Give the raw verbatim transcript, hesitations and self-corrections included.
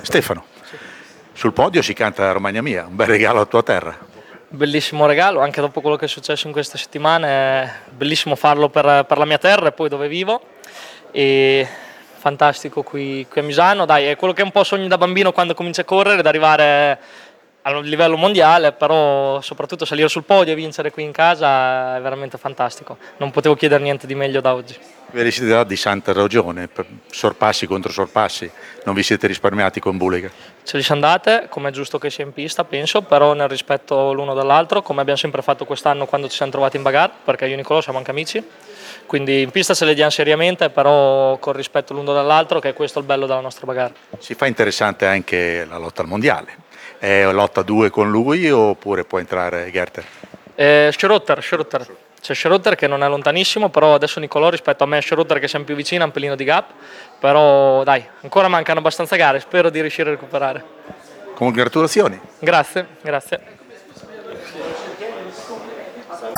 Stefano, sul podio si canta Romagna Mia, un bel regalo alla tua terra. Bellissimo regalo, anche dopo quello che è successo in queste settimane, è bellissimo farlo per, per la mia terra e poi dove vivo. E fantastico qui, qui a Misano, dai, è quello che è un po' sogno da bambino quando cominci a correre, ad arrivare a livello mondiale, però soprattutto salire sul podio e vincere qui in casa è veramente fantastico. Non potevo chiedere niente di meglio da oggi. Felicità di Santa Ragione, per sorpassi contro sorpassi, non vi siete risparmiati con Bulega? Ce li siamo date, come è giusto che sia in pista, penso, però nel rispetto l'uno dall'altro, come abbiamo sempre fatto quest'anno quando ci siamo trovati in bagarre, perché io e Nicolò siamo anche amici, quindi in pista se le diamo seriamente, però con rispetto l'uno dall'altro, che è questo il bello della nostra bagarre. Si fa interessante anche la lotta al mondiale. È lotta due con lui oppure può entrare Gerter? Eh, Schroeter, Schroeter. C'è Schroeter che non è lontanissimo, però adesso Nicolò rispetto a me e Schroeter che siamo più vicini ha un pelino di gap, però dai, ancora mancano abbastanza gare, spero di riuscire a recuperare. Congratulazioni! Grazie, grazie.